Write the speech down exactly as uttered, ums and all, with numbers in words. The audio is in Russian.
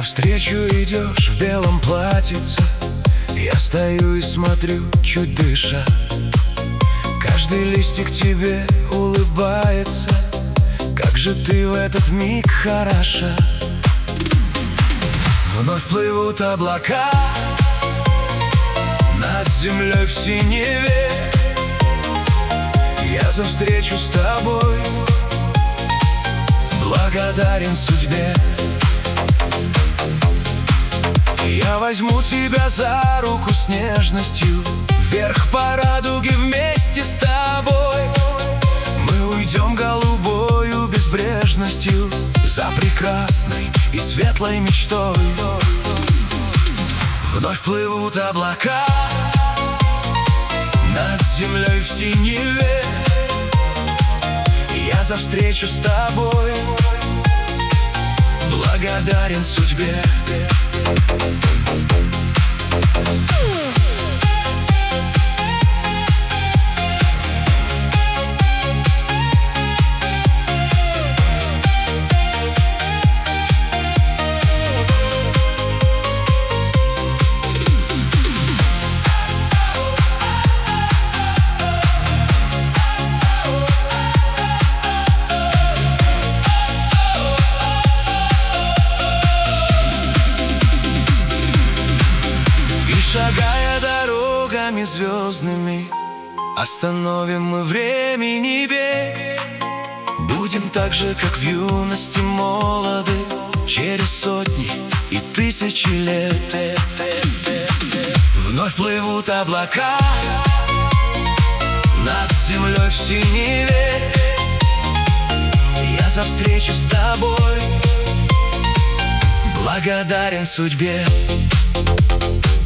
Навстречу идешь в белом платьице, я стою и смотрю, чуть дыша. Каждый листик тебе улыбается. Как же ты в этот миг хороша. Вновь плывут облака над землей в синеве. Я за встречу с тобой благодарен судьбе. Я возьму тебя за руку с нежностью вверх по радуге вместе с тобой. Мы уйдем голубою безбрежностью за прекрасной и светлой мечтой. Вновь плывут облака над землей в синеве. Я за встречу с тобой благодарен судьбе. Шагая дорогами звездными, остановим мы времени бег. Будем так же, как в юности молоды, через сотни и тысячи лет. Вновь плывут облака над землей в синеве. Я за встречу с тобой благодарен судьбе.